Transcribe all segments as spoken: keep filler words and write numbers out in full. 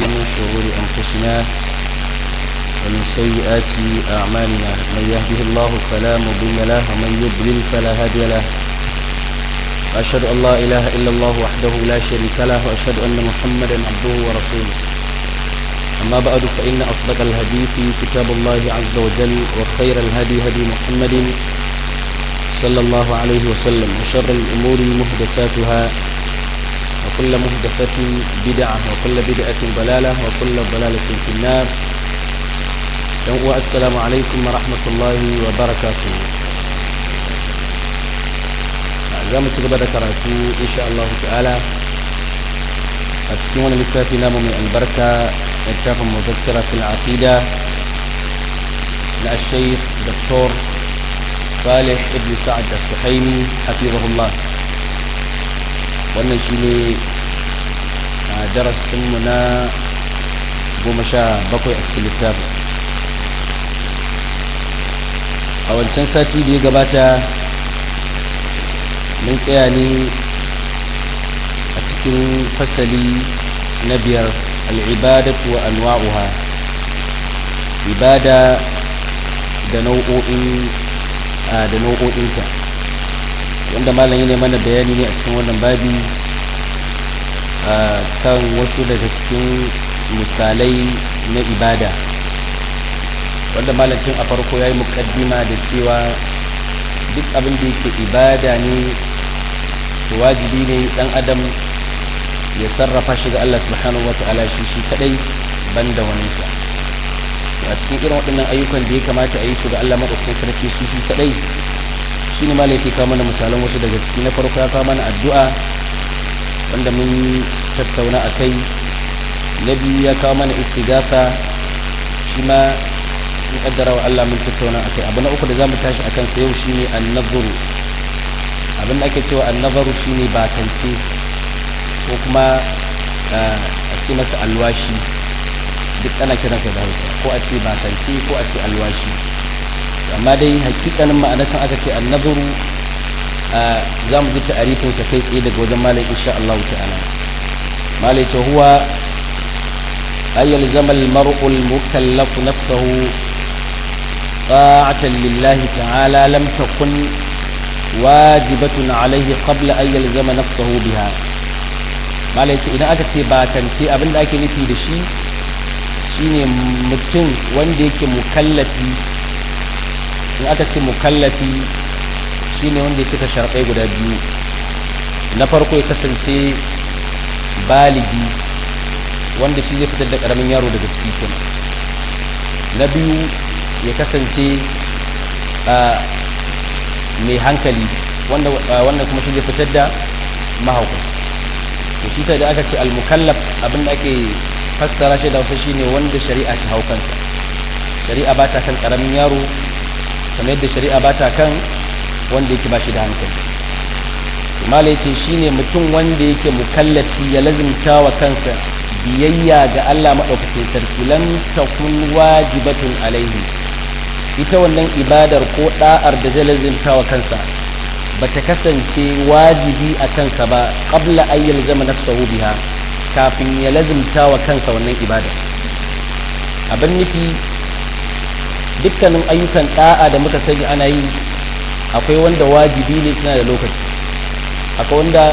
تعالى من شرور أنفسنا ومن سيئات أعمالنا من يهده الله فلا مضل له ومن يضلل فلا هادي له وأشهد أن لا إله إلا الله وحده لا شريك له وأشهد أن محمدا عبده ورسوله أما بعد فإن أصدق الحديث كتاب الله عز وجل وخير الهدي هدي محمد صلى الله عليه وسلم وشر الأمور محدثاتها وكل محدثة بدعة وكل بدعة ضلالة وكل ضلالة في النار. السلام عليكم ورحمة الله وبركاته. زي تقبل كراتو إن شاء الله تعالى أتسكون لكتاب نام من البركة كتاب مذكرة في العقيدة للشيخ دكتور صالح ابن سعد السحيمي حفظه الله. wannan shi ne a darasinmu na goma sha bakwai a cikin littafin. A wancan sati da ya gabata mun tsaya ne a cikin fasali na biyar al'ibadatu wa anwa'uha, ibada da nau'o'in da nau'o'inta, wanda malam yana mana bayani ne a cikin wannan babi kan wasu daga cikin misalai na ibada, wanda malam tun a farko ya yi mukaddima da cewa duk abin da yake ibada ne to wajibi ne dan adam ya sarrafa shi ga Allah subhanahu wata'ala shi shi kadai banda wani sa. A cikin irin waɗannan ayyukan da ya kamata a yi su ga Allah madaukakin sarki shi shi kadai shi ne malai ke kawo mana misalan wasu daga ciki. Na farko ya kawo mana addu'a wanda mun tattauna a kai. Na biyu ya kawo mana istighatha, shi ma sun kaddara wa Allah mun tattauna a kai. Abu na uku da za mu tashi a kansa yau shi ne annazuru. Abin da ake cewa annazaru shi ne bakance ko kuma a ce masa alwashi, duk ana kiransa da Hausa, ko a ce bakance ko a ce alwashi. Amma dai hakikanin ma'anarsa aka ce annazuru za mu ji ta'arifinsa kai tsaye daga wajen malai insha Allah ta'ala. Malai ta huwa ayyal zamal mar'ul mukallafu nafsahu ta'atan lillahi ta'ala lam takun wajibatun alayhi qabla an yalzama nafsahu biha. Malai ce idan aka ce bakance abinda ake nufi da shi shine mutum wanda yake mukallafi. In aka ce mukallafi shine wanda ya cika sharɗai guda biyu. Na farko ya kasance baligi, wanda shi zai fitar da ƙaramin yaro daga ciki kenan. Na biyu ya kasance mai hankali, wanda wannan kuma shi zai fitar da mahaukaci. to shi sai da aka ce al-mukallaf abinda ake fassara shi da wasu shine wanda shari'a ta hau kansa. Shari'a ba ta kan ƙaramin yaro kamar yadda shari'a ba ta kan wanda yake ba shi da hankali. Malai ce shi ne mutum wanda yake mukallafi ya lazimta wa kansa biyayya ga Allah maɗaukakin sarki, lam takun wajibatun alaihi. Ita wannan ibadar ko ɗa'ar da zai lazimta wa kansa ba ta kasance wajibi a kansa ba qabla an yalzama nafsahu biha, kafin ya lazimta wa kansa wannan ibada. Abin nufi dukkanin ayyukan da'a da muka sani ana yi, akwai wanda wajibi ne suna da lokaci, akwai wanda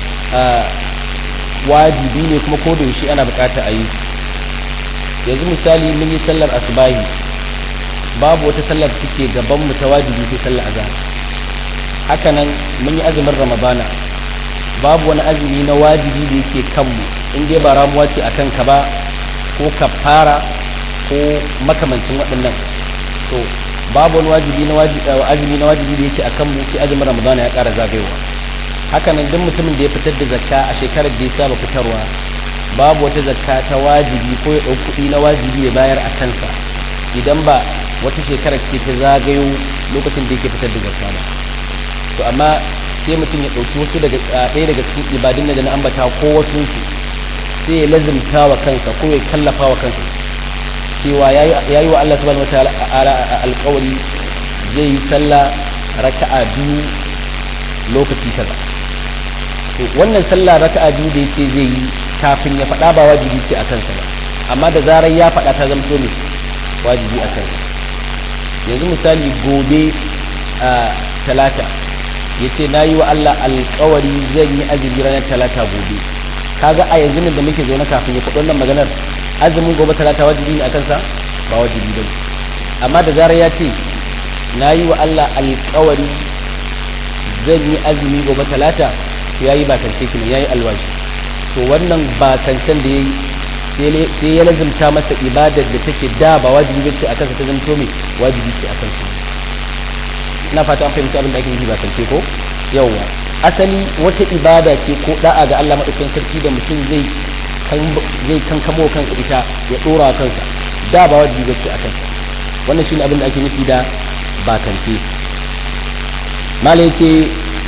wajibi ne kuma ko da yaushe ana bukata a yi. Yanzu misali mun yi sallar asubahi, babu wata sallar da take gaban mu ta wajibi sai sallar azhar. Haka nan mun yi azumin ramadana, babu wani azumi na wajibi da yake kanmu in dai ba ramuwa ce akan ka ba ko kafara ko makamancin waɗannan. to babu wani wajibi na wajibi azumi na wajibi da yake akan mu sai azumin ramadana ya ƙara zagayowa. Haka nan duk mutumin da ya fitar da zakka a shekarar da ya saba fitarwa, babu wata zakka ta wajibi ko ya ɗau kuɗi na wajibi ya bayar a kansa idan ba wata shekarar ce ta zagayo lokacin da yake fitar da zakka ba. To amma sai mutum ya ɗauki wasu daga ɗaya daga cikin ibadun da na ambata ko wasu sai ya lazimta wa kansa ko ya kallafa wa kansa cewa ya yi wa Allah subhanahu wataala alƙawari zai yi sallah raka'a biyu lokaci kaza. to wannan sallah raka'a biyu da yace zai yi kafin ya faɗa ba wajibi ce a kansa ba, amma da zarar ya faɗa ta zamto ne wajibi a kansa. Yanzu misali gobe a talata ya ce na yi wa Allah alkawari zan yi azumi ranar talata gobe, kaga a yanzu nan da muke zaune kafin ya faɗi wannan maganar azumin gobe talata wajibi ne a kansa ba wajibi ba. Amma da zarar ya ce na yi wa Allah alkawari zan yi azumi gobe talata to ya yi bakance kinan ya yi alwashi, to wannan bakancen da ya yi sai ya lazimta masa ibadar da take da ba wajibi ce a kansa ta zanto mai wajibi ce a kansa. ina fata an fahimci abin da ake yi bakance ko yawwa asali wata ibada ce ko da'a ga Allah madaukakin sarki da mutum zai zai kankamo kansa ita ya dora kansa da ba wajibi ce a kansa. wannan shine abin da ake nufi da bakance. malai ce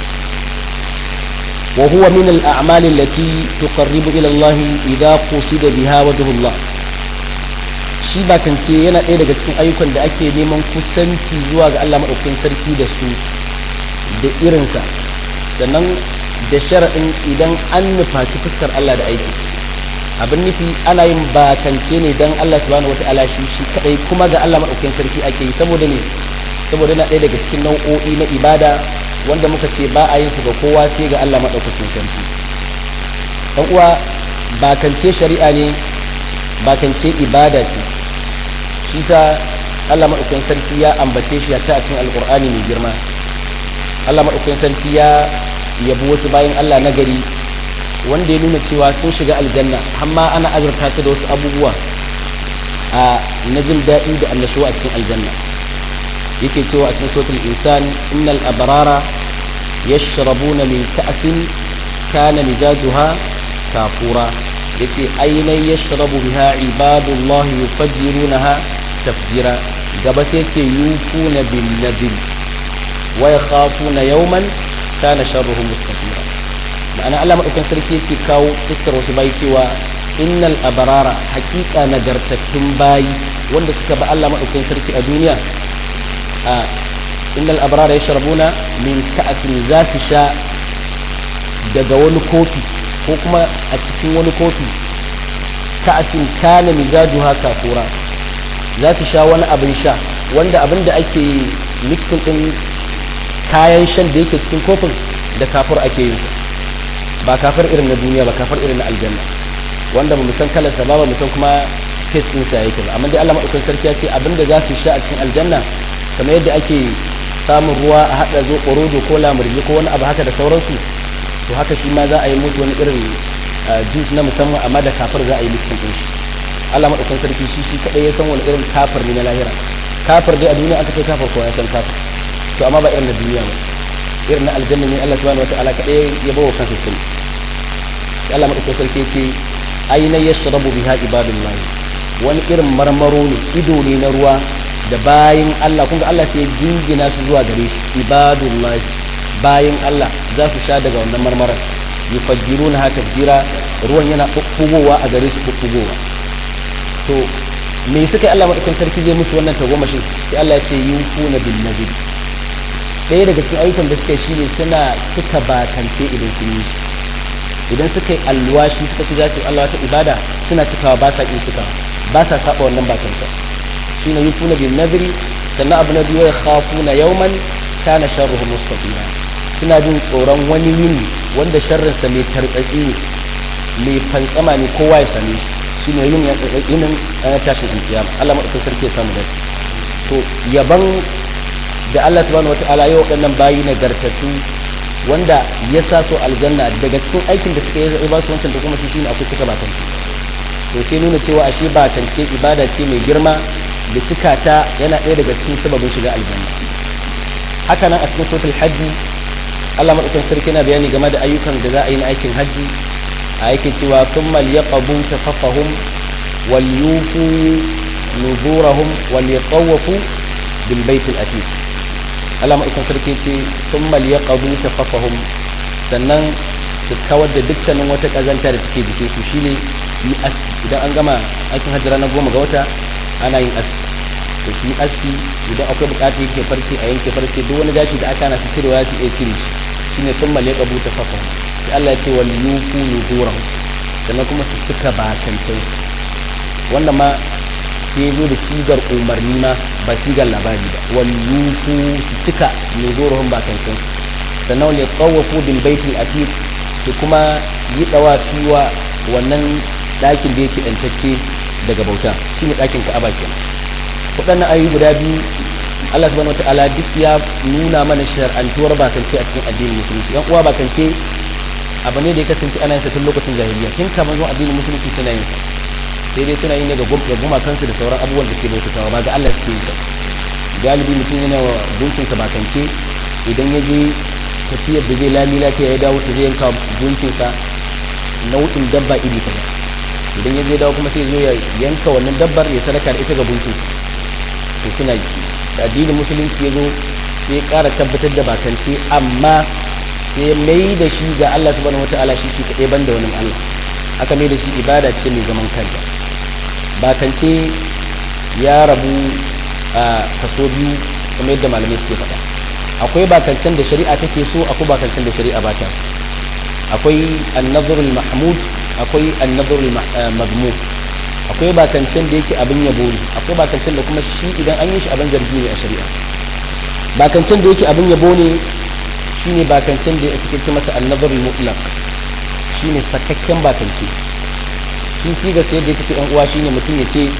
wa huwa min al-a'mal allati tuqarribu ila Allah idha qusida biha wajhu Allah. shi bakance yana ɗaya daga cikin ayyukan da ake neman kusanci zuwa ga Allah madaukakin sarki da su da irinsa, sannan da shar'in idan an nufaci fuskar Allah da aiki. abin nufi ana yin bakance ne dan Allah subhanahu wataala shi shi kadai, kuma ga Allah madaukakin sarki ake yi saboda ne saboda yana ɗaya daga cikin nau'o'i na ibada wanda muka ce ba a yin su ga kowa sai ga Allah madaukakin sarki. dan uwa bakance shari'a ne, bakance ibada ce, shi sa Allah madaukakin sarki ya ambace shi ta cikin alqur'ani mai girma. Allah madaukakin sarki ya yabi wasu bayan Allah na gari wanda ya nuna cewa sun shiga aljanna, amma ana azurta su da wasu abubuwa a na jin daɗi da annashuwa a cikin aljanna. yake cewa a cikin suratul insan innal abrara yashrabuna min ka'sin kana mizajuha kafura, yace ainai yashrabu biha ibadullah yufajjirunaha tafjira. gaba sai yace yufuna bin nabil wa yakhafuna yawman kana sharruhu mustatira. ma'ana Allah madaukakin sarki yake kawo iskar wasu bayi cewa innal abrara haqiqa nagartattun bayi wanda suka ba Allah madaukakin sarki a duniya a innal abrara yashrabuna min ka'sin, za su sha daga wani kofi ko kuma a cikin wani kofi ka'sin kana mizajuha kafura, za su sha wani abin sha wanda abin da ake mixin din kayan shan da yake cikin kofin da kafur ake yin sa, ba kafir irin na duniya ba, kafir irin na aljanna wanda ba mu san kalarsa ba ba mu san kuma taste din sa yake ba. amma dai Allah madaukakin sarki ya ce abin da za su sha a cikin aljanna kamar yadda ake samun ruwa a hada zo ƙorodo ko lamurji ko wani abu haka da sauransu, to haka shi ma za a yi musu wani irin juice na musamman amma da kafir za a yi mixin din shi. Allah madaukakin sarki shi shi kadai ya san wani irin kafir ne na lahira. kafir dai a duniya aka ce kafir ko ya san kafir, to amma ba irin na duniya ba, irin na aljanna ne Allah subhanahu wataala kadai ya bawa kansa sani. Allah madaukakin sarki ya ce aina yashrabu biha ibadullah, wani irin marmaro ne, ido ne na ruwa da bayin Allah. kun ga Allah sai ya jingina su zuwa gare shi, ibadullah bayin Allah za su sha daga wannan marmaran. yufajjiruna ha tafjira, ruwan yana bubbugowa a gare su bubbugowa. to me suka Allah madaukakin sarki zai musu wannan tagomashin? sai Allah ya ce yufuna bin nabi. ɗaya daga cikin ayyukan da suka yi shine suna cika bakance idan sun yi shi, idan suka yi alwashi suka ci zasu Allah ta ibada suna cikawa, ba sa kin cikawa, ba sa saba wannan bakance. shine yufuna bin nadri. sannan abu na biyu ya khafuna yawman kana sharruhu mustatira, suna jin tsoron wani yini wanda sharrinsa mai tartsatsi ne, mai fantsama ne, kowa ya same shi. shine yin yinin tashin alkiyama. Allah madaukakin sarki ya samu dace. to yaban da Allah subhanahu wataala ya wadannan bayi nagartattu wanda ya sa su aljanna, daga cikin aikin da suka yi ba su wancan da kuma su shine akwai cika bakanci. to sai nuna cewa ashe bakance ibada ce mai girma da cika ta yana ɗaya daga cikin sababin shiga aljanna. haka nan a cikin suratul hajji Allah madaukakin sarki yana bayani game da ayyukan da za a yi na aikin hajji a yake cewa thumma liyaqbu tafaffahum wal yufu nuzurahum wal yatawafu bil bait al atiq. Allah madaukakin sarki ce thumma liyaqbu tafaffahum, sannan su kawar da dukkanin wata kazanta da take jikin su, shine su yi aski. idan an gama aikin hajji ranar goma ga wata ana yin aski, to su yi aski. idan akwai bukatar yake farce a yanke farce, duk wani gashi da aka na su cirewa ya su iya cire shi, shine thumma liyaqbu tafaffahum. sai Allah ya ce wal yufu nuzurahum, sannan kuma su cika bakancin. wannan ma sai zo da sigar umarni ma ba sigar labari ba wallufu su cika mai zuruhun bakancin sannan wani tsawafu bil baitul atiq su kuma yi dawafi wa wannan ɗakin da yake ɗantacce daga bauta shine ɗakin ka'aba kenan waɗannan ayoyi guda biyu Allah subhanahu wataala duk ya nuna mana shar'antuwar bakance a cikin addinin musulunci yan uwa bakance abu ne da ya kasance ana yin sa tun lokacin jahiliya tun kafin zuwa addinin musulunci suna yin sa sai dai suna yin ne ga gumakansu da sauran abubuwan da ke bautatawa ba ga Allah suke yi sa galibi mutum yana wa gunkinsa bakance idan ya je tafiyar da zai lami lafiya ya dawo zai yanka gunkinsa nau'in dabba iri kaza idan ya je dawo kuma sai zo ya yanka wannan dabbar ya sadaka da ita ga gunkin to suna yi da addinin musulunci ya zo sai ya ƙara tabbatar da bakance amma sai ya mai da shi ga Allah subhanahu wataala shi shi kaɗai banda wani Allah aka mai da shi ibada ce mai zaman kanta bakance ya rabu a kaso biyu kuma yadda malamai suke faɗa akwai bakancen da shari'a take so akwai bakancen da shari'a ba ta akwai annazrul mahmud akwai annazrul mazmum akwai bakancen da yake abin yabo ne akwai bakancen da kuma shi idan an yi shi abin zargi ne a shari'a bakancen da yake abin yabo ne shine bakancen da ake ce masa annazrul mutlaq shine sakakken bakance shi siga sai da yake ɗan uwa shine mutum ya ce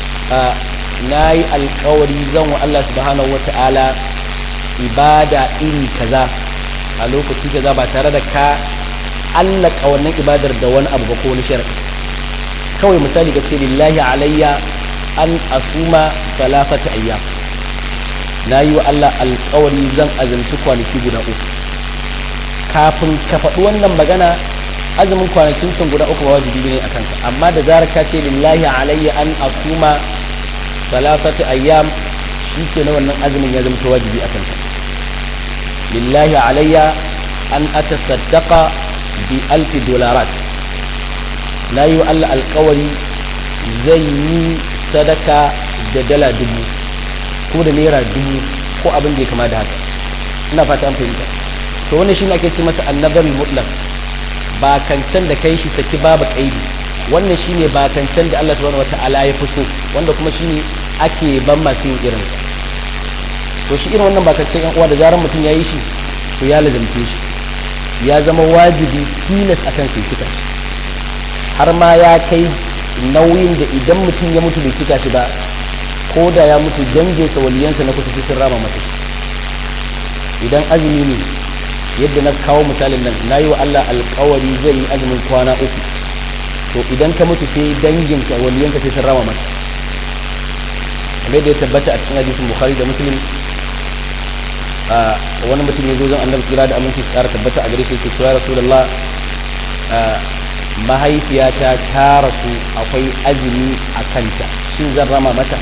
na yi alkawari zan wa Allah subhanahu wata'ala ibada iri kaza a lokaci kaza ba tare da ka allaka wannan ibadar da wani abu ba ko wani sharadi kawai misali ka ce lillahi alayya an asuma salafata ayyam na yi wa Allah alkawari zan azumci kwanaki guda uku kafin ka faɗi wannan magana azumin kwanakin sun guda uku ba wajibi ne a kanka amma da zarar ka ce lillahi alayya an asuma salafata ayyam shi ke na wannan azumin ya zama wajibi a kanka lillahi alayya an atasaddaqa bi alfi dolarat na yi wa Allah alkawari zan yi sadaka da dala dubu ko da naira dubu ko abin da ya kama da haka ina fata an fahimta to wannan shine ake ce masa annabari mutlaq ba kancan da kai shi saki babu kaidi wannan shine ba kancan da Allah subhanahu wataala ya fi so wanda kuma shine ake ban masu yin irin to shi irin wannan ba kancan yan uwa da zaran mutum ya yi shi to ya lazamce shi ya zama wajibi tilas akan sai cika shi har ma ya kai nauyin da idan mutum ya mutu bai cika shi ba ko da ya mutu danginsa waliyansa na kusa sun rama masa idan azumi ne yadda na kawo misalin nan na yi wa Allah alkawari zai yi azumin kwana uku to idan ka mutu sai danginka waliyanka sai sun rama masa kamar da ya tabbata a cikin hadisin bukhari da muslim a wani mutum ya zo zan annabi kira da aminci tsara tabbata a gare shi yake cewa rasulullah mahaifiyata ta rasu akwai azumi a kanta shin zan rama mata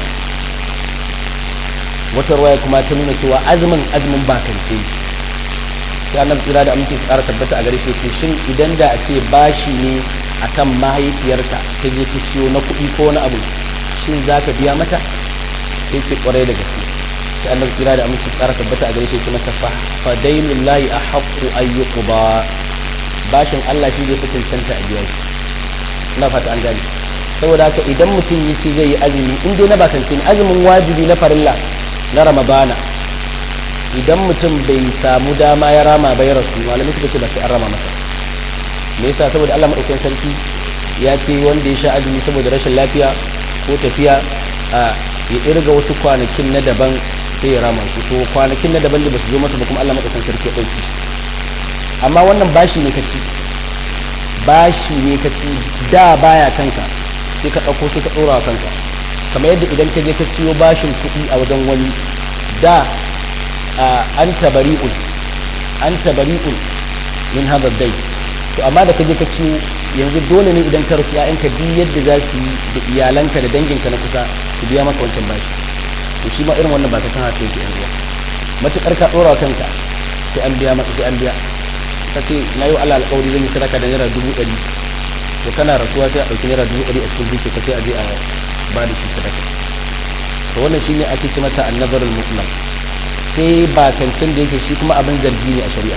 wata ruwaya kuma ta nuna cewa azumin azumin bakance sai annabi kira da aminci tsara tabbata a gare shi yake shin idan da a ce bashi ne akan mahaifiyarka ta je ta ciyo na kuɗi ko wani abu shin za ka biya mata sai ce kwarai da gaske sai annabi kira da aminci tsara tabbata a gare shi kuma tafa fa dainullahi ahaqqu an yuqba bashin Allah shi zai fi cancanta a biya shi ina fata an gani saboda haka idan mutum ya ce zai yi azumi in dai na bakance azumin wajibi na farilla na ramadana idan mutum bai samu dama ya rama bai rasu malami suka ce ba sai an rama masa me yasa saboda Allah madaukakin sarki ya ce wanda ya sha azumi saboda rashin lafiya ko tafiya a ya irga wasu kwanakin na daban sai ya rama su to kwanakin na daban da ba su zo masa ba kuma Allah madaukakin sarki ya dauki amma wannan bashi ne kaci bashi ne kaci da baya kanka sai ka dauko sai ka dora kanka kamar yadda idan ka je ka ciyo bashin kuɗi a wajen wani da an tabari'un an tabari'un min hadha dai to amma da ka je ka ciyo yanzu dole ne idan ka rufe ƴaƴanka duk yadda za su yi da iyalanka da danginka na kusa su biya maka wancan bashi to shi ma irin wannan ba ka san haka yake yanzu matukar ka dora kanka sai an biya maka sai an biya ka ce na yi Allah alƙawari zan yi sadaka da naira dubu ɗari to kana rasuwa sai a ɗauki naira dubu ɗari a cikin zuciya ka sai a je a ba da shi sadaka to wannan shi ne ake ce mata annazarul mutlaq sai ba tantan da yake shi kuma abin zargi ne a shari'a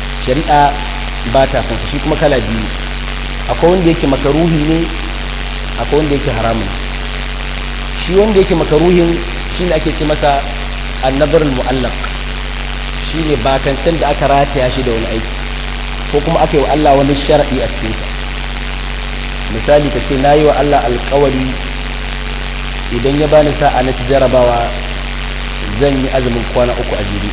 shari'a ba ta san shi kuma kala biyu akwai wanda yake makaruhi ne akwai wanda yake haramun. Shi wanda yake makaruhin shine ake ce masa annabarul mu'allaq, shine bakancen da aka rataya shi da wani aiki ko kuma aka yi wa Allah wani shar'i a cikin sa. Misali ka ce nayi wa Allah alƙawari idan ya bani sa'a na ci jarabawa zan yi azumin kwana uku a jere.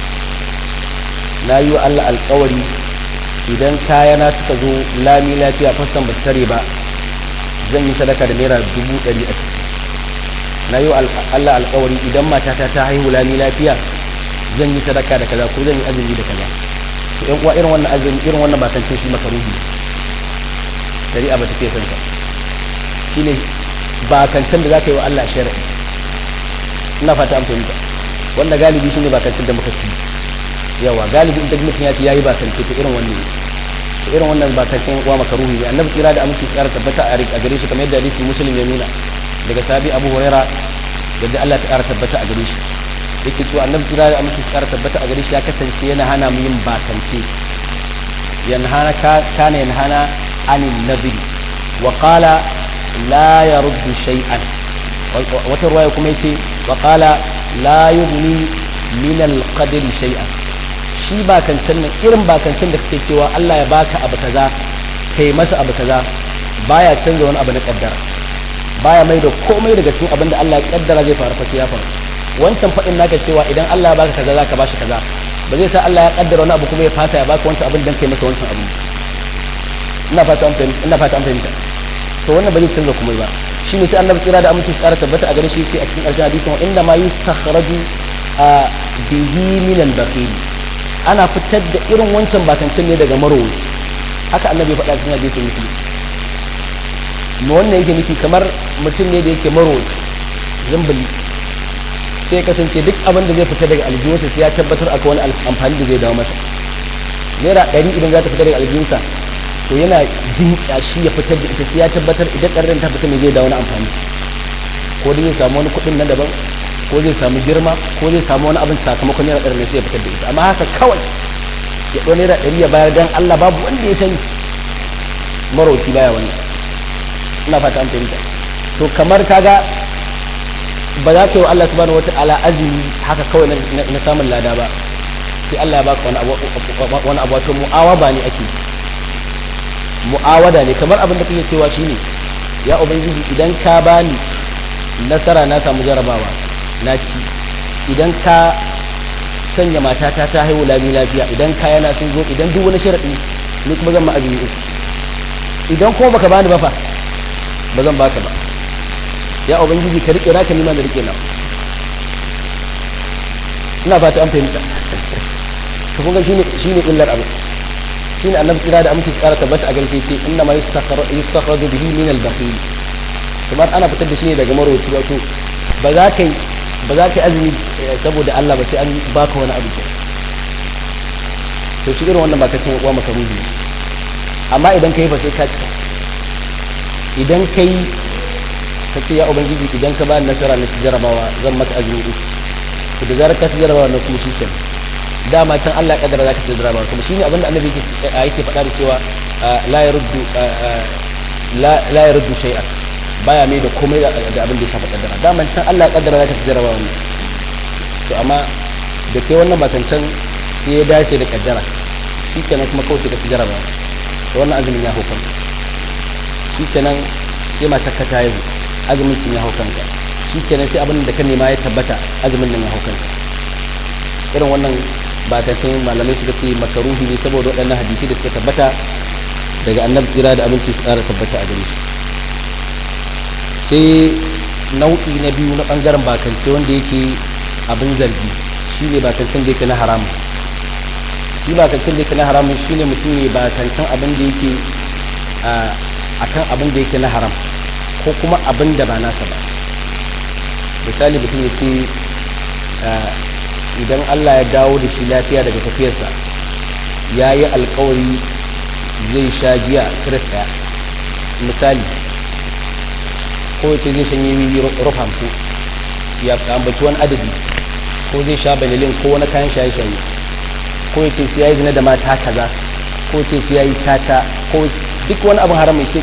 Nayi wa Allah alƙawari idan kayana suka zo lami lafiya fassan ba tare ba zan yi sadaka da naira dubu ɗari a ciki. Na yi Allah alƙawari idan matata ta haihu lami lafiya zan yi sadaka da kaza ko zan yi azumi da kaza. To ƴan uwa irin wannan azumi irin wannan ba kan ce shi makaruhi shari'a ba ta fiye san sa. Shine ba kan can da zaka yi wa Allah shar'i. Ina fata an fahimta. Wanda galibi shine ba kan da muka ci. Yawa galibi in mutum ya ce yayi ba kan ce to irin wannan ne. To irin wannan ba kan ce uwa makaruhi ne. Annabi kira da aminci tsara tabbata a gare shi kamar yadda hadisi Muslim ya nuna. Daga sahabi Abu Huraira yadda Allah ta ƙara tabbata a gare shi yake cewa annabi kira da amince ƙara tabbata a gare shi ya kasance yana hana mu yin bakance yanhana kana yanhana anil nabi wa qala la yaruddu shay'an wata ruwaya kuma yace wa qala la yughni min al qadri shay'an. shi bakancen nan irin bakancen da kake cewa Allah ya baka abu kaza kai masa abu kaza baya canza wani abu na kaddara, baya mai da komai daga cikin abin da Allah ya kaddara zai faru fa sai ya faru. Wancan fadin naka cewa idan Allah ya baka kaza zaka bashi kaza ba zai sa Allah ya kaddara wani abu kuma ya fasa ya baka wancan abin dan kai masa wancan abu. Ina fata an fahimta ina fata an fahimta to wannan ba zai canza komai ba. Shine sai Annabi tsira da aminci tsara tabbata a gare shi sai a cikin ƙarshen hadisin wa inda ma yustakhraju bihi min al-bakhil, ana fitar da irin wancan bakancin ne daga marowi. Haka Annabi ya faɗa cikin hadisin Muslim. mu wannan yake nufi kamar mutum ne da yake marowaci zambali sai ya kasance duk abin da zai fita daga aljihunsa sai ya tabbatar akwai wani amfani da zai dawo masa. Naira ɗari idan za ta fita daga aljihunsa to yana jin ƙyashi ya fitar da ita sai ya tabbatar idan ɗarin ta fita ne zai dawo wani amfani, ko dai zai samu wani kuɗin na daban ko zai samu girma ko zai samu wani abin sakamakon naira ɗari ne sai ya fitar da ita. Amma haka kawai ya ɗau naira ɗari ya bayar dan Allah babu wanda ya sani, marauci baya wannan. Ina fata an fahimta. To kamar kaga ba za ka yi wa Allah subhanahu wata'ala azumi haka kawai na samun lada ba, sai Allah ya baka wani abu wani abu wato mu'awaba ne ake mu'awada ne. Kamar abin da kake cewa shine ya ubangiji idan ka bani nasara na samu jarabawa na ci, idan ka sanya matata ta haihu lami lafiya, idan kayana sun zo, idan duk wani sharadi ni kuma zan ma azumi uku, idan kuma baka bani ba fa ba zan baka ba. Ya ubangiji ka rike naka nima da rike na. Ina fata an fahimta. To kun ga shine shine illar abu. Shine Annabi kira da amince tsara tabbata a gaske ce inna ma yustakhraju bihi min al-bakhil. Kamar ana fitar da shi ne daga marwaci wato ba za ka ba za ka azumi saboda Allah ba sai an baka wani abu. To shi irin wannan ba ka cin uwa maka ruhi. Amma idan kai fa sai ka cika. Idan kai ka ce ya ubangiji idan ka ba ni nasara na jarabawa zan maka azumi uku, to da zarar ka ci jarabawa na kuma shi dama can Allah ya kaddara zaka ci jarabawa kuma shine abinda annabi yake faɗa da cewa la yaruddu la yaruddu shay'an, baya mai da komai da abin da ya shafa kaddara. Dama can Allah ya kaddara zaka ci jarabawa ne, to amma da kai wannan makancan sai ya dace da kaddara shikenan kuma kawai sai ka ci jarabawa, to wannan azumin ya hukunta shikenan sai matarka ta yi azumin cin ya hau kanka, shikenan sai abin da ka nema ya tabbata azumin nan ya hau kanka. Irin wannan ba ta cin malamai suka ce makaruhi ne saboda waɗannan hadisi da suka tabbata daga annabi tsira da abinci su tsara tabbata a gare shi. Sai nau'i na biyu na ɓangaren bakance wanda yake abin zargi shi ne bakancen da yake na haramun. Shi bakancen da yake na haramun shi ne mutum ne bakancen abin da yake akan abin da yake na haram ko kuma abin da ba nasa ba. Misali mutum ya ce idan Allah ya dawo da shi lafiya daga tafiyarsa ya yi alkawari zai sha giya kiris ɗaya misali, ko ce zai shanye ruf hamsin ya ambaci wani adadi, ko zai sha banilin ko wani kayan shaye-shaye, ko ya ce sai ya yi zina da mata kaza, ko ce sai ya yi caca, ko duk wani abin haram mai ce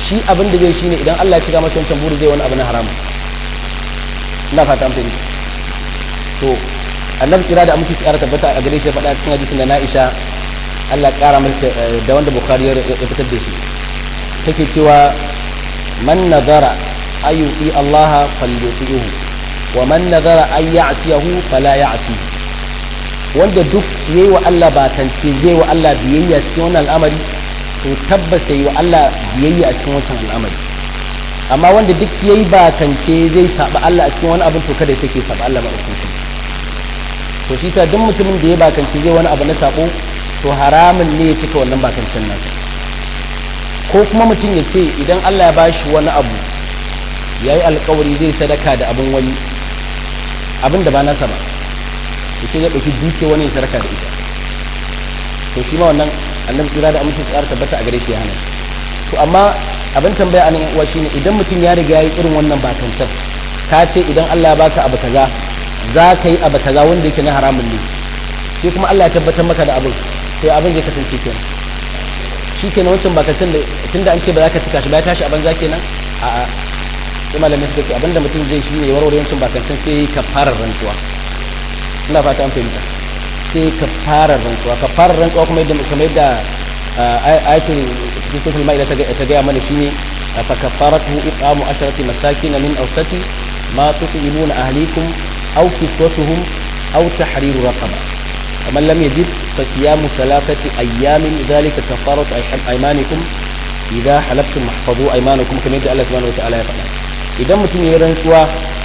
shi abin da zai shine idan Allah ya cika masa wancan buri zai wani abu na haramu ina fata an fahimta to annabi kira da amince tsara tabbata a gare shi ya faɗa cikin hadisin da Aisha Allah ƙara masa da wanda Bukhari ya fitar da shi take cewa man nazara ayyuti Allah falyuti'uhu wa man nazara ay ya'siyahu fala ya'si wanda duk yayi wa Allah bakance zai wa Allah biyayya cikin wannan al'amari to tabbas yayi wa Allah biyayya a cikin wannan al'amari amma wanda duk yayi bakance zai saba Allah a cikin wani abin to kada sai ke saba Allah ba shi to shi ta duk mutumin da ya bakance zai wani abu na sabo to haramun ne ya cika wannan bakancen nan ko kuma mutum ya ce idan Allah ya bashi wani abu ya yi alkawari zai sadaka da abin wani abin da ba nasa ba ya ce zai ɗauki duke wani ya sadaka da ita to shi ma wannan annabi tsira da amincin tsara tabbata a gare shi ya hana to amma abin tambaya anan yan uwa shine idan mutum ya riga ya yi irin wannan bakancen ka ce idan Allah ya baka abu kaza za ka yi abu kaza wanda yake na haramun ne sai kuma Allah ya tabbatar maka da abin sai abin zai kasance kenan shi kenan wancan bakancen da tunda an ce ba za ka cika shi ba ya tashi a banza kenan a'a sai malamai suka ce abinda mutum zai shi ne warware yancin bakancin sai kafarar rantsuwa ina fata an fahimta sai kafarar rantsuwa kafarar rantsuwa kuma yadda kamar yadda ayatul cikin suratul maida ta gaya mana shine fa kafaratu iqamu asharati masakin min awsati ma tuqimuna ahlikum aw kiswatuhum aw tahriru raqaba man lam yajid fa siyamu thalathati ayyamin dhalika kafaratu aymanikum idha halaftum mahfazu aymanakum kamar yadda Allah subhanahu wa ta'ala ya faɗa idan mutum ya yi rantsuwa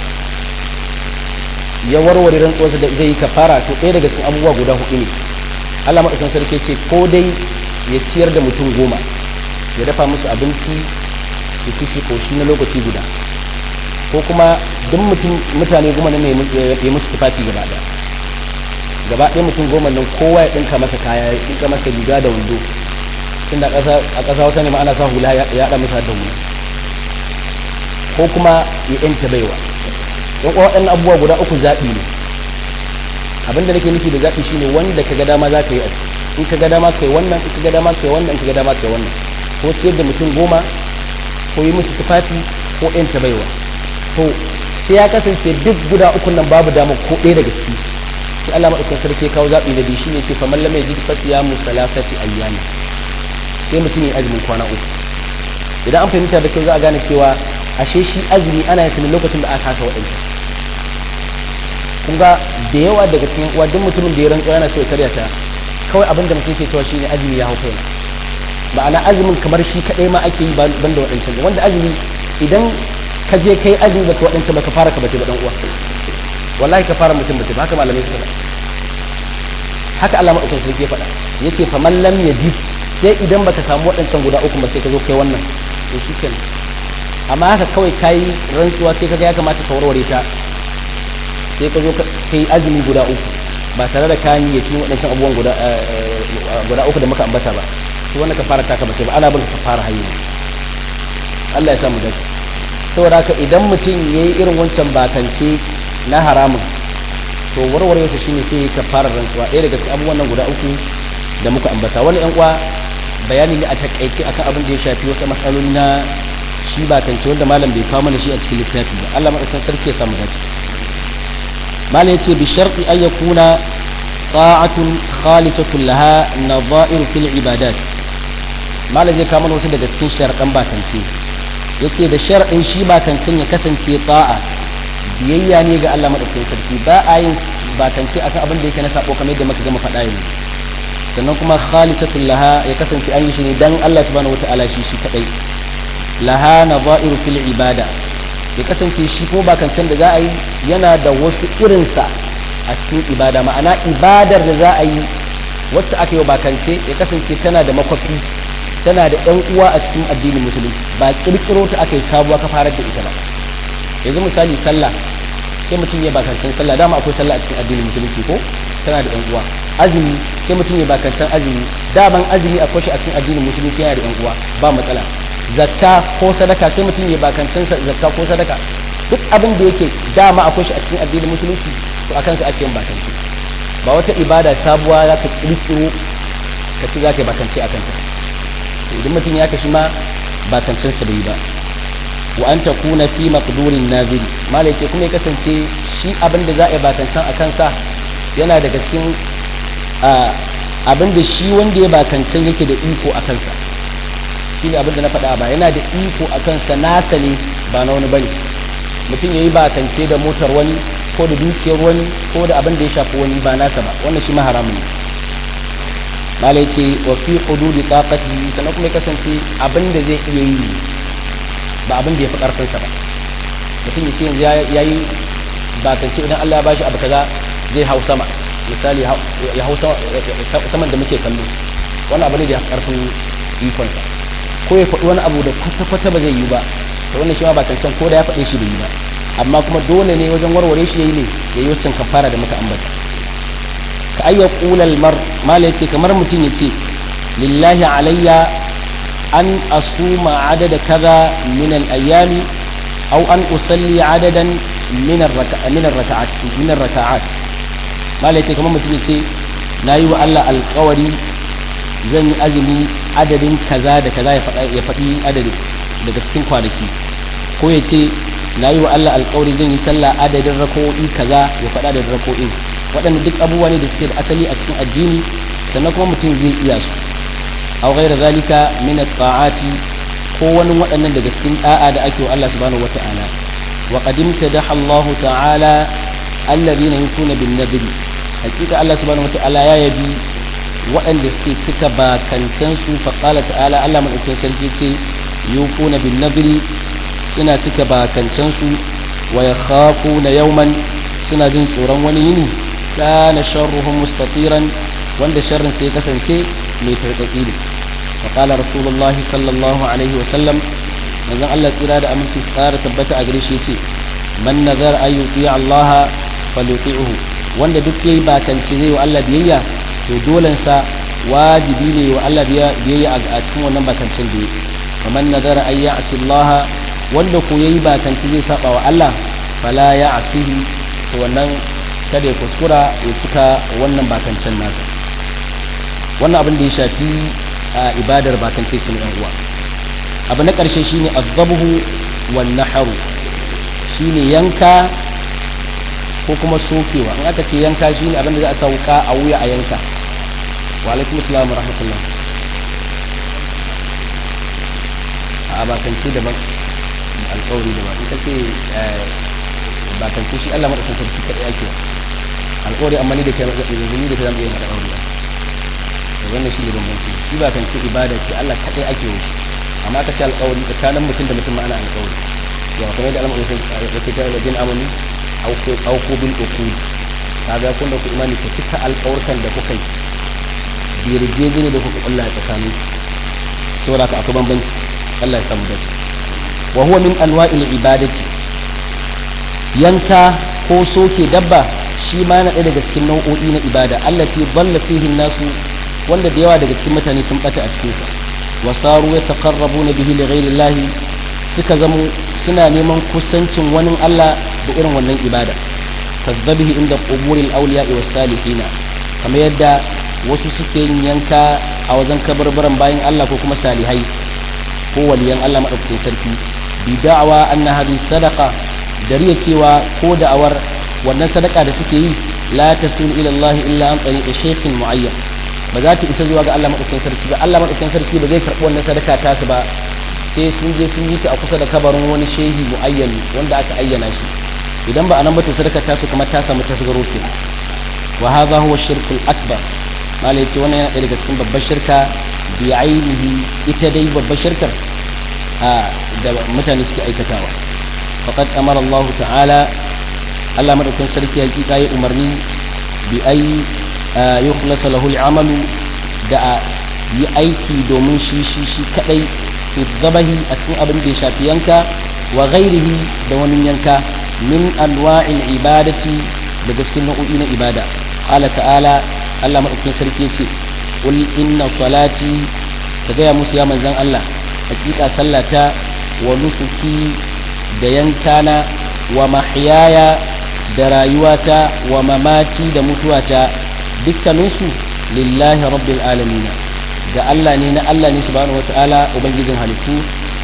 ya warware rantsuwarsa da zai yi kafara to ɗaya daga cikin abubuwa guda hudu ne Allah maɗaukan sarki ce ko dai ya ciyar da mutum goma ya dafa musu abinci su ci su koshi na lokaci guda ko kuma duk mutum mutane goma ne ya musu tufafi gaba ɗaya gaba ɗaya mutum goma nan kowa ya ɗinka masa kaya ya ɗinka masa riga da wando tunda a ƙasa wata ne ma ana sa hula ya haɗa masa da hula ko kuma ya yanta baiwa don kuwa waɗannan abubuwa guda uku zaɓi ne abinda nake nufi da zaɓi shine wanda ka ga dama za ka yi in ka ga dama kai wannan in ka ga dama kai wannan in ka ga dama kai wannan ko ciyar da mutum goma ko yi musu tufafi ko yanta baiwa to sai ya kasance duk guda uku nan babu dama ko ɗaya daga ciki sai Allah maɗaukakin sarki ya kawo zaɓi na biyu shine ke fa mallam ya ji fasiyamu salasati ayyami sai mutum ya azumin kwana uku idan an fahimta da kyau za a gane cewa ashe shi azumi ana yin lokacin da aka kasa waɗanda kun ga da yawa daga cikin uwa duk mutumin da ya rantsuwa yana so ya karya ta kawai abinda mutum ke cewa shine azumi ya hau kaina ma'ana azumin kamar shi kadai ma ake yi ban da waɗancan wanda azumi idan ka je kai azumi baka waɗancan baka fara ka bace ba dan uwa wallahi ka fara mutum bace ba haka malamai suka faɗa haka Allah madaukakin sarki ya faɗa yace fa man lam yajid sai idan baka samu waɗancan guda uku ba sai ka zo kai wannan to shikenan amma haka kawai kayi rantsuwa sai kaga ya kamata ka warware ta sai ka zo kai azumi guda uku ba tare da kayan yake waɗancan abubuwan guda guda uku da muka ambata ba to wannan ka fara taka ba sai ba ana bin ka fara hayi Allah ya samu dace saboda haka idan mutum yayi irin wancan bakance na haramun to warware ta shine sai ka fara rantsuwa ɗaya daga cikin abubuwan nan guda uku da muka ambata wani ƴan uwa bayani ne a takaice akan abin da ya shafi wasu matsaloli na shi ba kance wanda malam bai kawo mana shi a cikin littafi ba Allah madaukakin sarki ya samu dace malam yace bi sharti an yakuna ta'atun khalisatun laha nadha'ir fil ibadat malam zai kawo mana wasu daga cikin sharadan ba kance yace da sharadin shi ba kancin ya kasance ta'a biyayya ne ga Allah madaukakin sarki ba a yin ba kance akan abin da yake na sabo kamar yadda muka gama faɗa yanzu sannan kuma khalisatun laha ya kasance an yi shi ne dan Allah subhanahu wataala shi shi kadai laha nadha'iru fil ibada ya kasance shi ko bakancan da za a yi yana da wasu irinsa a cikin ibada ma'ana ibadar da za a yi wacce aka yi bakance ya kasance tana da makwafi tana da ɗan uwa a cikin addinin musulunci ba kirkiro ta aka yi sabuwa ka farar da ita ba yanzu misali sallah sai mutum ya bakancin sallah dama akwai sallah a cikin addinin musulunci ko tana da ɗan uwa azumi sai mutum ya bakancin azumi daman azumi akwai shi a cikin addinin musulunci yana da ɗan uwa ba matsala zakka ko sadaka sai mutum ya bakancin zakka ko sadaka duk abin da yake dama akwai shi a cikin addinin musulunci to akan sa ake yin bakanci ba wata ibada sabuwa za ka kirkiro ka ci za ka yi bakanci akan ta idan mutum ya kashi ma bakancin sa bai ba wa an takuna fi maqdurin nazir malai ce kuma ya kasance shi abin da za a yi bakancin a kansa yana daga cikin abin da shi wanda ya bakancin yake da iko a kansa shi ne abin da na faɗa ba yana da iko a kansa nasa ne ba na wani bane mutum ya yi bakance da motar wani ko da dukiyar wani ko da abin da ya shafi wani ba nasa ba wannan shi ma haramun ne malai ce wa fi hududi taqati sannan kuma ya kasance abin da zai iya yi ba abin da ya fi karfinsa ba mutum ya ce yanzu ya yi bakance idan Allah ya bashi abu kaza zai hau sama misali ya hau saman da muke kallo wani abu ne da ya fi karfin ikonsa ko ya faɗi wani abu da kwata-kwata ba zai yi ba to wannan shi ma bakancen ko da ya faɗe shi bai yi ba amma kuma dole ne wajen warware shi yayi ne yayi wacin kafara da muka ambata ka ayya qulal mar mala yace kamar mutum yace lillahi alayya an asuma adada kaza min al ayami aw an usalli adadan min ar raka'a min ar raka'at min ar raka'at mala yace kamar mutum yace nayi wa Allah alƙawari zan yi azumi adadin kaza da kaza ya faɗa ya faɗi adadin daga cikin kwanaki ko yace na yi wa Allah alƙawari zan yi sallah adadin rako'i kaza ya faɗa da rako'in waɗanda duk abubuwa ne da suke da asali a cikin addini sannan kuma mutum zai iya su aw ghayra zalika min at-ta'ati ko wani waɗannan daga cikin da'a da ake wa Allah subhanahu wata'ala wa qadimta da Allah ta'ala alladhina yukuna bin nadri hakika Allah subhanahu wata'ala ya yabi waɗanda suke cika bakancan su fa qala ta'ala Allah madaukakin sarki ce yukuna bin nadri suna cika bakancansu wa ya khafu na yauman suna jin tsoron wani yini kana sharruhum mustatiran wanda sharrin sai kasance mai tarkaki ne wa qala rasulullahi sallallahu alaihi wa sallam manzon Allah tsira da aminci tsara tabbata a gare shi yace man nazar ayyuti Allah falyuti'uhu wanda duk yayi bakance zai wa Allah biyayya to dolen sa wajibi ne wa Allah biyayya a cikin wannan bakancin da yake man nazara ayyasi Allah wanda ko yayi bakanci zai saba wa Allah fala ya asihi to wannan kada ya kuskura ya cika wannan bakancin nasa wannan abin da ya shafi ibadar bakanci kin yan uwa abu na karshe shine azabhu wan nahru shine yanka ko kuma sokewa in aka ce yanka shine abin da za a sauka a wuya a yanka wa alaikum assalam wa rahmatullah a bakanci daban alƙawari da ba in ka ce ba kan shi Allah madaukakin sarki kadai ake alƙawari amma ni da kai ni da kai zamu iya hada aure to wannan shi ne bambanci shi ba kan ce ibada ce Allah kadai ake yi amma ka ce alƙawari tsakanin mutum da mutum ma ana alƙawari yawa kamar da Allah madaukakin sarki ta yi jin amani au ko au ko bil uqud kaga kun da ku imani ku cika alƙawarkan da kuka yi birgeje da kuka Allah tsakanin saboda ka akwai bambanci Allah ya samu dace wa huwa min anwa'il ibadati yanka ko soke dabba shi ma na daga cikin nau'o'i na ibada allati dalla fihi nasu wanda da yawa daga cikin mutane sun bata a cikin sa wasaru yataqarrabuna bihi li ghayri Allah suka zamo suna neman kusancin wani Allah da irin wannan ibada kazzabihi inda quburil awliya was salihin kamar yadda wasu suke yin yanka a wajen kabarbaran bayan Allah ko kuma salihai ko waliyan Allah madaukakin sarki bi da'awa anna hadhihi sadaqa dariya cewa ko da'awar wannan sadaka da suke yi la tasul ila Allah illa an tariqi shaykhin muayyan ba za ta isa zuwa ga Allah madaukakin sarki ba Allah madaukakin sarki ba zai karbi wannan sadaka ta su ba sai sun je sun yi ta a kusa da kabarin wani shehi muayyan wanda aka ayyana shi idan ba anan ba to sadaka ta su kamar ta samu tasgaro ke wa hadha huwa shirkul akbar malai ce wannan yana daga cikin babbar shirka bi ainihi ita dai babbar shirkar da mutane suke aikatawa faqad amara Allah ta'ala Allah madaukakin sarki hakika ya umarni bi ay yukhlasa lahu al-amalu da yi aiki domin shi shi shi kadai fi dhabahi a cikin abin da ya shafi yanka wa ghairihi da wani yanka min anwa'il ibadati daga cikin nau'o'i na ibada qala ta'ala Allah madaukakin sarki yace qul inna salati ka gaya musu ya manzan Allah hakika sallata wa nusuki da yankana wa mahyaya da rayuwata wa mamati da mutuwata dukkaninsu lillahi rabbil alamin ga Allah ne na Allah ne subhanahu wataala ubangijin halittu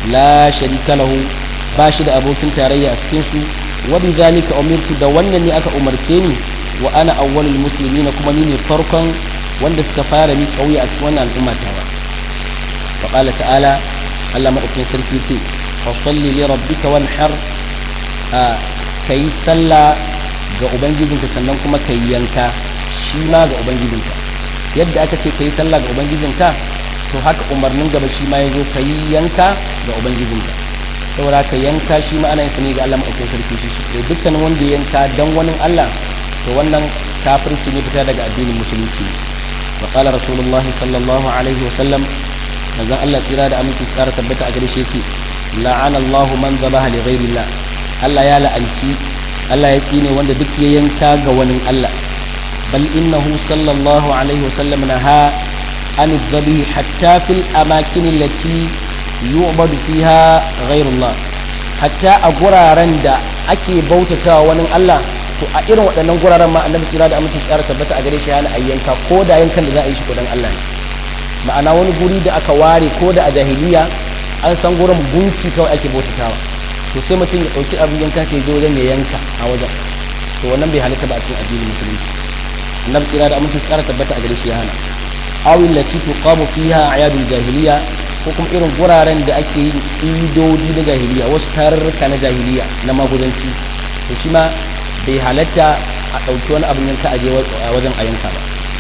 la sharika lahu ba shi da abokin tarayya a cikin su wa bi zalika umirtu da wannan ne aka umarce ni wa ana awwalul muslimin kuma ni ne farkon wanda suka fara mi kauye a cikin wannan al'umma ta ba wa qala ta'ala Allah madaukakin sarki ce fa salli li rabbika wanhar kai sallah ga ubangijinka sannan kuma kai yanka shi ma ga ubangijinka yadda aka ce kai sallah ga ubangijinka to haka umarnin gaba shi ma yazo kai yanka ga ubangijinka saboda ka yanka shi ma ana yin sani ga Allah madaukakin sarki shi shi dukkan wanda yanka dan wani Allah to wannan kafirci ne fita daga addinin musulunci wa qala rasulullahi sallallahu alaihi wasallam manzon Allah tsira da aminci tsara tabbata a gare shi yace la'ana Allahu man zabaha li ghairillah Allah ya la'anci Allah ya tsine wanda duk ya yanka ga wani Allah bal innahu sallallahu alaihi wasallam naha an adh-dhabih hatta fil amakin allati yu'badu fiha ghairullah hatta a guraren da ake bautatawa wani Allah to a irin waɗannan guraren ma annabi kira da amince tsara tabbata a gare shi yana ayyanka ko da yankan da za a yi shi ko dan Allah ne ma'ana wani guri da aka ware ko da a jahiliya an san gurin gunki kawai ake bautatawa to sai mutum ya dauki abin yanka sai je wajen ya yanka a wajen to wannan bai halitta ba a cikin addinin musulunci annabi kira da amince tsara tabbata a gare shi ya hana awil lati tuqamu fiha a'yadul jahiliya ko kuma irin guraren da ake yin idodi na jahiliya wasu tarurruka na jahiliya na magudanci to shi ma bai halatta a ɗauki wani abin yanka a je wajen a yanka ba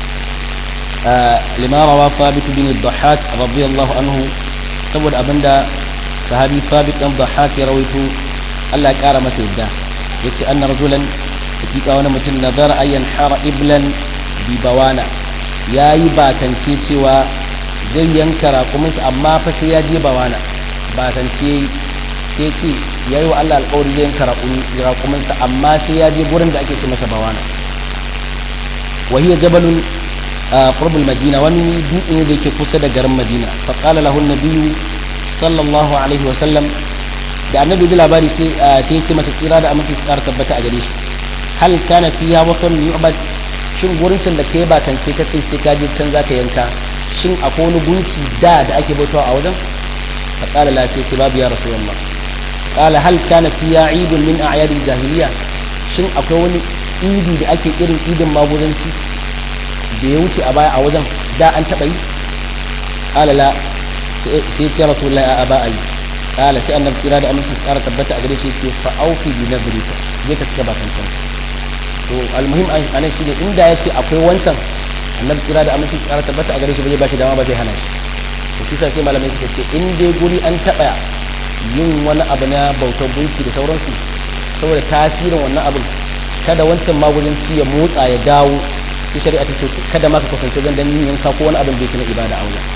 lima rawa Thabit bin Dhahhak radiyallahu anhu saboda abinda sahabi Thabit bin Dhahhak ya rawaito Allah ya kara masa yadda yace anna rajulan hakika wani mutum nazara ayyan hara iblan bi bawana yayi bakance cewa zai yanka raƙuminsa amma fa sai ya je bawana bakance sai ce yayi wa Allah alƙawari zai yanka raƙuminsa amma sai ya je gurin da ake ce masa bawana wa hiya jabalun qurb al-madina wani dutse ne da yake kusa da garin Madina fa qala lahu an-nabiy sallallahu alaihi wa sallam da annabi da labari sai sai ya ce masa tsira da aminci tsara tabbata a gare shi hal kana fiha waqan yu'bad shin gurin can da kai bakance kace sai ka je can zaka yanka shin akwai wani gunki da da ake bautawa a wajen fa qala la sai ce babu ya rasulullah qala hal kana fiha eid min a'yad al-jahiliya shin akwai wani idi da ake irin idin magudanci da ya wuce a baya a wajen da an taba yi qala la sai ce rasulullah a ba ai qala sai annabi kira da aminci tsara tabbata a gare shi ce fa aufi bi nadrika je ka cika bakancan to almuhim anan shi ne inda yace akwai wancan annabi kira da aminci tsara tabbata a gare shi ba zai ba shi dama ba zai hana shi to kisa sai malamai suka ce in dai guri an taba yin wani abu na bautar gunki da sauransu saboda tasirin wannan abin kada wancan magudanci ya motsa ya dawo sai shari'a ta ce kada ma ka kasance zan dan yin yanka ko wani abin da yake na ibada a wajen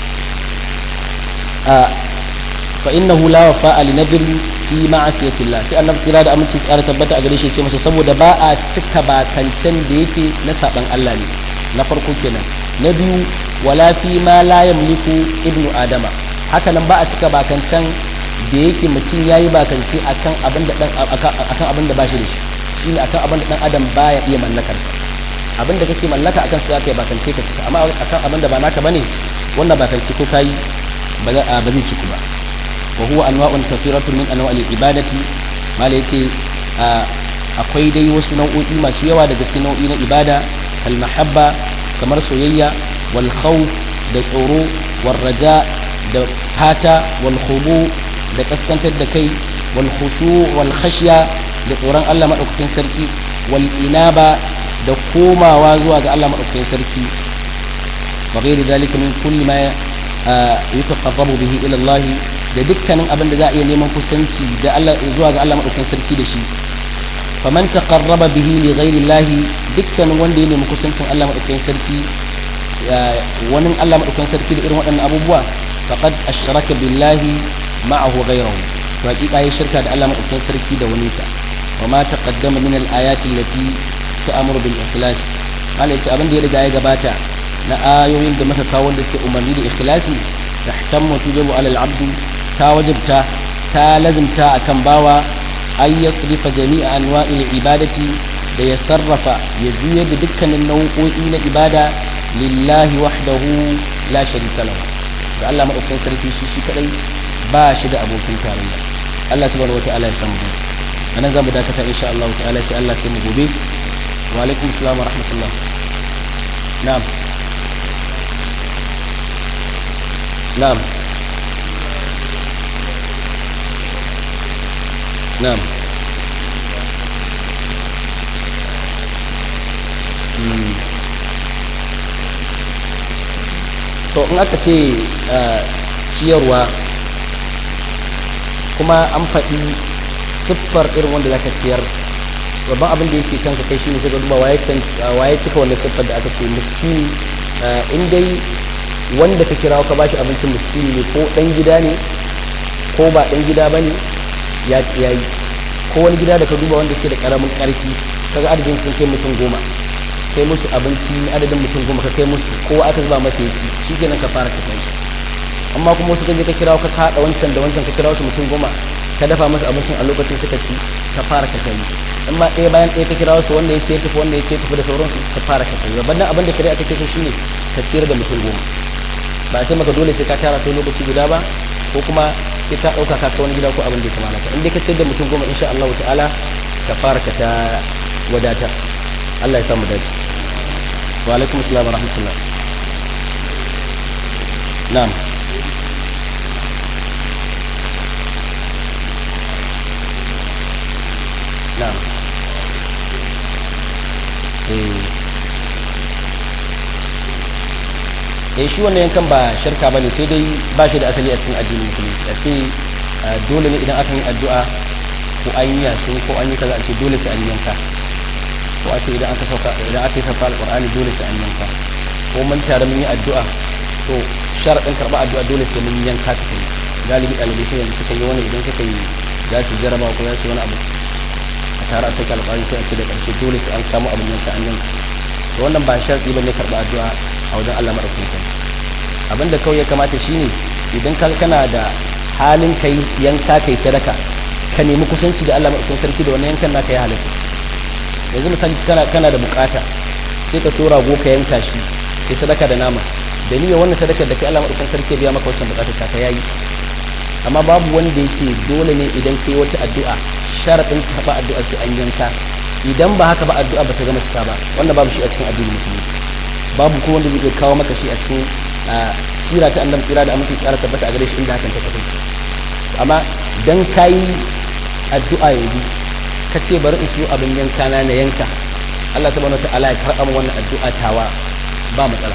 a fa innahu la wafa'a li nabir fi ma'asiyati Allah sai annabi kira da aminci tsara tabbata a gare shi ce masa saboda ba a cika bakancan da yake na saban Allah ne na farko kenan na biyu wala fi ma la yamliku ibnu adama haka nan ba a cika bakancan da yake mutum yayi bakance akan abin da dan akan abin da bashi da shi shine akan abin da dan adam baya iya mallakar sa abin da kake mallaka akan sa kai bakance ka cika amma akan abin da ba naka bane wannan bakance ko kai ba ba zai ciku ba wa huwa anwa'un kathiratun min anwa'il ibadati mala yace akwai dai wasu nau'o'i masu yawa daga cikin nau'i na ibada al mahabba kamar soyayya wal khawf da tsoro wal raja da fata wal khudu da kaskantar da kai wal khushu wal khashya da tsoron Allah madaukakin sarki wal inaba da komawa zuwa ga Allah madaukakin sarki wa ghairi dalika min kulli ma yutaqarrabu bihi ila Allah da dukkanin abin da za a iya neman kusanci da Allah zuwa ga Allah madaukakin sarki da shi faman taqarraba bihi li ghairi Allah dukkanin wanda ya nemi kusancin Allah madaukakin sarki wani Allah madaukakin sarki da irin waɗannan abubuwa faqad ashraka billahi ma'ahu ghayrahu to hakika ya shirka da Allah madaukakin sarki da wani sa wa ma taqaddama min al-ayati allati ta'muru bil ikhlas Allah ya ce abin da ya riga ya gabata na ayoyin da muka kawo wanda suke umarni da ikhlasi tahtammu tujabu ala al-abd ta wajibta ta lazimta akan bawa ay yasrifa jami'a anwa'il ibadati da ya sarrafa ya juye da dukkanin nau'o'i na ibada lillahi wahdahu la sharika lahu da Allah madaukakin sarki shi shi kadai ba shi da abokin tarayya Allah subhanahu wataala ya samu dace anan zamu dakata insha Allah ta'ala sai Allah ya mu gobe wa alaikum assalam wa rahmatullah na'am na'am na'am to in aka ce ciyarwa kuma an faɗi siffar irin wanda zaka ciyar babban abin da yake kanka kai shine sai ka duba waye kan waye cika wannan siffar da aka ce miskini in dai wanda ka kirawo ka bashi abincin miskini ne ko dan gida ne ko ba dan gida bane ya yayi ko wani gida da ka duba wanda ke da karamin karfi kaga adadin sun kai mutum goma kai musu abinci adadin mutum goma ka kai musu kowa aka zuba masa yaki shi kenan ka fara ka kai amma kuma wasu kaje ka kirawo ka kada wancan da wancan ka kirawo su mutum goma ka dafa musu abincin a lokacin suka ci ka fara ka kai amma ɗaya bayan ɗaya ka kirawo su wanda ya ce tafi wanda ya ce tafi da sauransu ka fara ka kai babban abin da kare aka ce shine ka ciyar da mutum goma ba a ce maka dole sai ka tara sai lokaci guda ba ko kuma sai ka ɗauka ka kai wani gida ko abin da ya kamata ka in dai ka ciyar da mutum goma insha Allah ta'ala ka fara ka ta wadata Allah ya samu dace wa alaikum assalam wa rahmatullah na'am na'am eh shi wannan yankan ba shirka bane sai dai ba shi da asali a cikin addinin musulunci a ce dole ne idan aka yi addu'a ko an yi yasin ko an yi kaza a ce dole sai an yanka ko a ce idan aka sauka idan aka yi sauka alqur'ani dole sai an yanka ko mun tare mun yi addu'a to sharadin karba addu'a dole sai mun yanka ta kai galibi dalibai sai yanzu suka yi wani idan suka yi za su jarraba ko za su yi wani abu a tare a sauka alqur'ani sai a ce da karshe dole sai an samu abin yanka an yanka to wannan ba sharadi bane karba addu'a a wajen Allah madaukakin sarki abinda kawai ya kamata shine idan kana da halin kai yanka kai sadaka ka nemi kusanci da Allah madaukakin sarki da wannan yankan naka ya halatta yanzu misali kana kana da bukata sai ka so rago ka yanka shi kai sadaka da nama da niyyar wannan sadakar da kai Allah madaukakin sarki biya maka wancan bukatar ta yayi amma babu wanda yake dole ne idan kai wata addu'a sharadin karba addu'a sai an yanka idan ba haka ba addu'a ba ta gama cika ba wannan babu shi a cikin addinin musulunci babu ko wanda zai kawo maka shi a cikin sira ta annabi tsira da aminci tsara tabbata a gare shi inda hakan ta kasance amma dan kai addu'a yanzu ka ce bari in siyo abin yanka na na yanka Allah subhanahu wataala ya karɓa mu wannan addu'a tawa ba matsala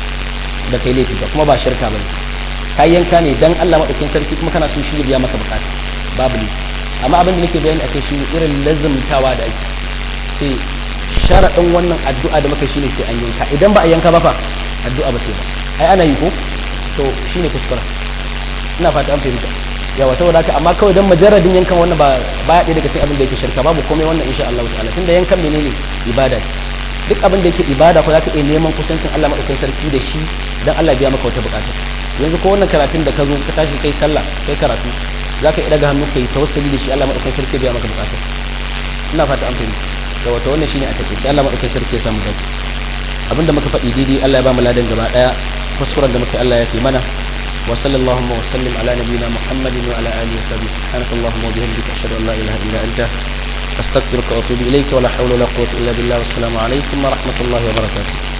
da kai laifi ba kuma ba shirka bane kai yanka ne dan Allah madaukakin sarki kuma kana so shi ya biya maka bukata babu ne amma abin da nake bayani akai shi irin lazumtawa da ake sai sharaɗin wannan addu'a da muka shine sai an yanka idan ba a yanka ba fa addu'a ba sai ba ai ana yi ko to shine kuskura ina fata an fahimta yawa saboda haka amma kawai dan majarradin yankan wannan ba ba ɗaya daga cikin abin da yake shirka babu komai wannan insha Allah ta'ala tunda yankan menene ibada ce duk abin da yake ibada ko zaka iya neman kusancin Allah madaukakin sarki da shi dan Allah ya biya maka wata bukata yanzu ko wannan karatun da ka zo ka tashi kai sallah kai karatu zaka iya daga hannu kai tawassuli da shi Allah madaukakin sarki ya biya maka bukata ina fata an fahimta da wata wannan shine a take sai Allah madaukakin sarki ya samu dace abinda muka faɗi daidai Allah ya ba mu ladan gaba daya kuskuren da muka Allah ya fi mana wa sallallahu wa sallim ala nabiyyina Muhammadin wa ala alihi wa sahbihi subhanakallahumma wa bihamdika ashhadu an la ilaha illa anta astaghfiruka wa atubu ilayka wa la hawla wa la quwwata illa billah wassalamu alaikum wa rahmatullahi wa barakatuh